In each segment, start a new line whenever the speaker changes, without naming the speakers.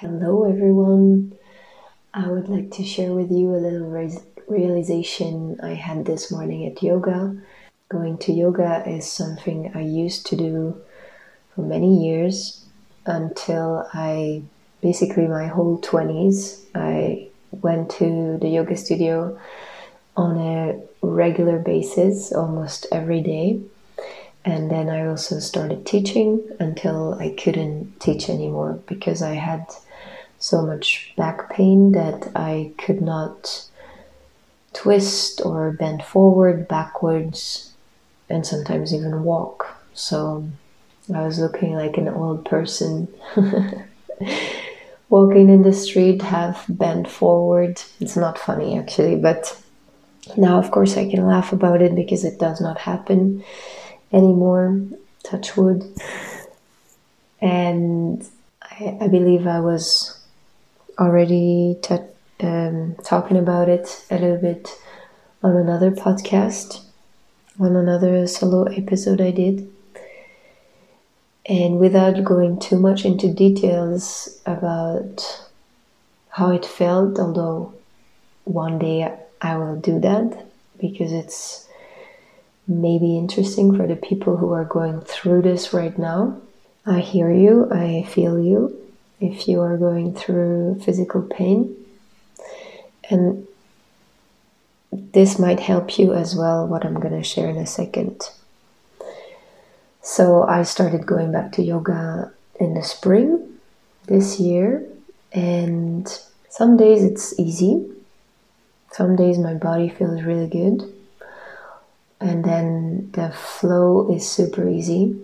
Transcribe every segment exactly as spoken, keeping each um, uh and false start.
Hello everyone. I would like to share with you a little re- realization I had this morning at yoga. Going to yoga is something I used to do for many years until I basically my whole twenties. I went to the yoga studio on a regular basis almost every day. And then I also started teaching until I couldn't teach anymore because I had so much back pain that I could not twist or bend forward, backwards, and sometimes even walk. So I was looking like an old person walking in the street, half bent forward. It's not funny actually, but now of course I can laugh about it because it does not happen anymore, touch wood. And I, I believe I was already t- um, talking about it a little bit on another podcast, on another solo episode I did. And without going too much into details about how it felt, although one day I will do that because it's maybe interesting for the people who are going through this right now. I hear you, I feel you if you are going through physical pain. And this might help you as well, what I'm going to share in a second. So I started going back to yoga in the spring this year, and some days it's easy. Some days my body feels really good, and then the flow is super easy.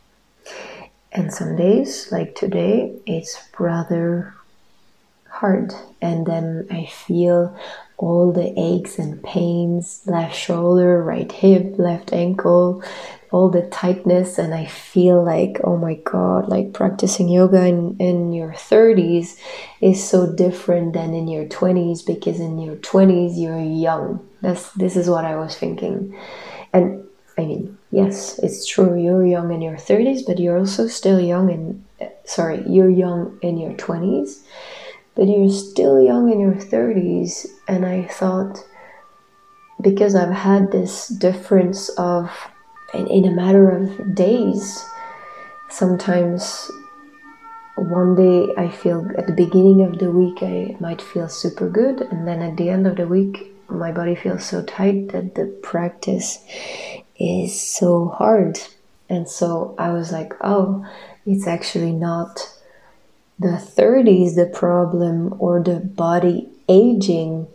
And some days, like today, it's rather hard, and then I feel all the aches and pains, left shoulder, right hip, left ankle, all the tightness, and I feel like, oh my god, like practicing yoga in, in your thirties is so different than in your twenties, because in your twenties you're young. That's this is what I was thinking. And I mean, yes, it's true, you're young in your thirties, but you're also still young in sorry, you're young in your twenties. But you're still young in your thirties, and I thought, because I've had this difference of, in, in a matter of days, sometimes one day I feel, at the beginning of the week I might feel super good, and then at the end of the week my body feels so tight that the practice is so hard. And so I was like, oh, it's actually not the thirties the problem, or the body aging.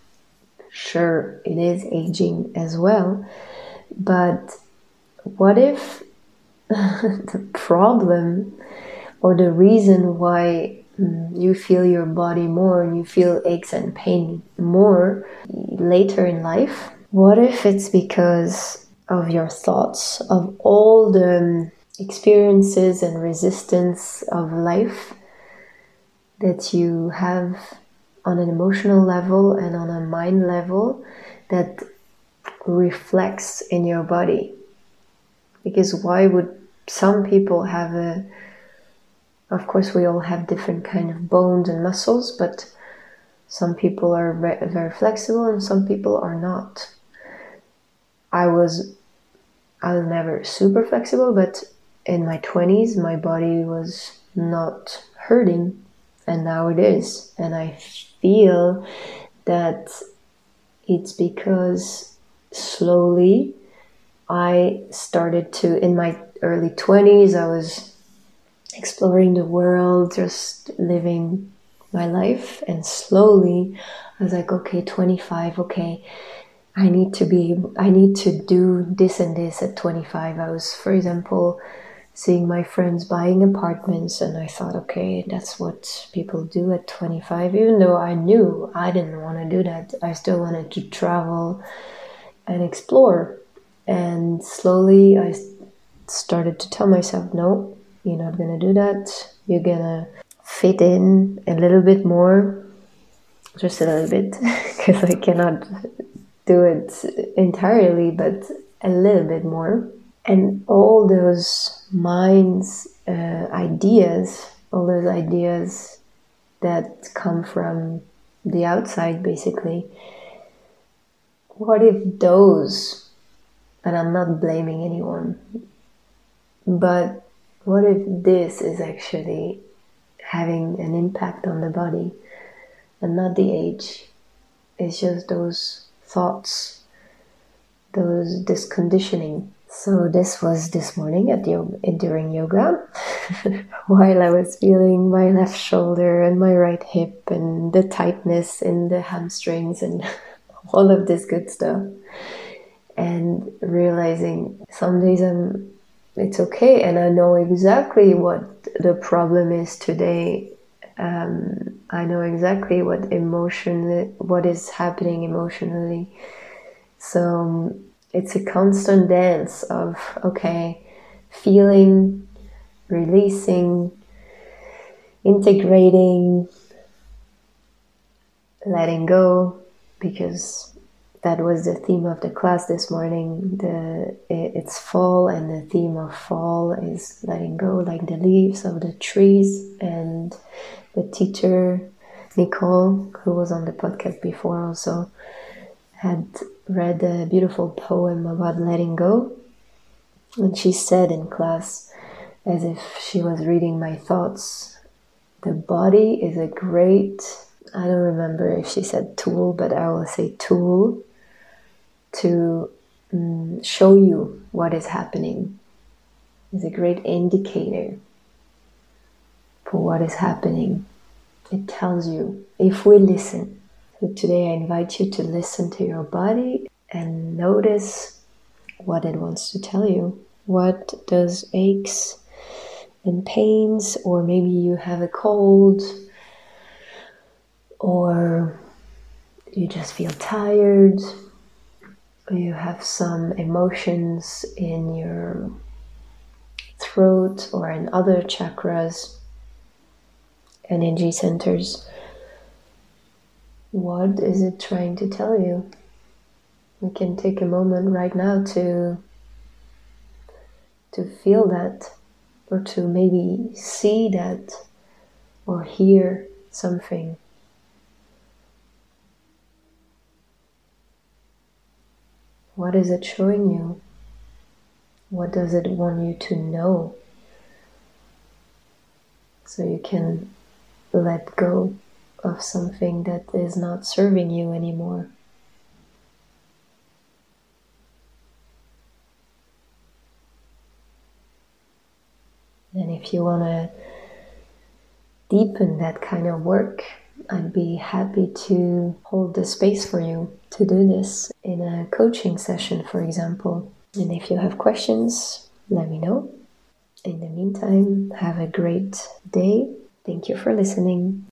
Sure, it is aging as well, but what if the problem or the reason why you feel your body more and you feel aches and pain more later in life, what if it's because of your thoughts, of all the experiences and resistance of life that you have on an emotional level and on a mind level that reflects in your body? Because why would some people have a, of course we all have different kind of bones and muscles, but some people are very flexible and some people are not. I was I was never super flexible, but in my twenties my body was not hurting. And now it is. And I feel that it's because slowly I started to, in my early twenties, I was exploring the world, just living my life. And slowly I was like, okay, twenty-five, okay, I need to be, I need to do this and this at twenty-five. I was, for example, seeing my friends buying apartments, and I thought, okay, that's what people do at twenty-five, even though I knew I didn't want to do that. I still wanted to travel and explore. And slowly I started to tell myself, no, you're not gonna do that. You're gonna fit in a little bit more, just a little bit, because I cannot do it entirely, but a little bit more. And all those minds, uh, ideas, all those ideas that come from the outside, basically. What if those, and I'm not blaming anyone, but what if this is actually having an impact on the body and not the age? It's just those thoughts, those this conditioning. So this was this morning at yoga, during yoga, while I was feeling my left shoulder and my right hip and the tightness in the hamstrings and all of this good stuff, and realizing some days I'm it's okay and I know exactly what the problem is today. Um, I know exactly what emotion, what is happening emotionally. So it's a constant dance of, okay, feeling, releasing, integrating, letting go, because that was the theme of the class this morning. The it's fall, and the theme of fall is letting go, like the leaves of the trees. And the teacher, Nicole, who was on the podcast before, also had read a beautiful poem about letting go. And she said in class, as if she was reading my thoughts, the body is a great, I don't remember if she said tool, but I will say tool, to um, show you what is happening. It's a great indicator for what is happening. It tells you if we listen. So today I invite you to listen to your body and notice what it wants to tell you. What does aches and pains, or maybe you have a cold, or you just feel tired, or you have some emotions in your throat or in other chakras, energy centers. What is it trying to tell you? We can take a moment right now to to feel that, or to maybe see that, or hear something. What is it showing you? What does it want you to know? So you can let go of something that is not serving you anymore. And if you want to deepen that kind of work, I'd be happy to hold the space for you to do this in a coaching session, for example. And if you have questions, let me know. In the meantime, have a great day. Thank you for listening.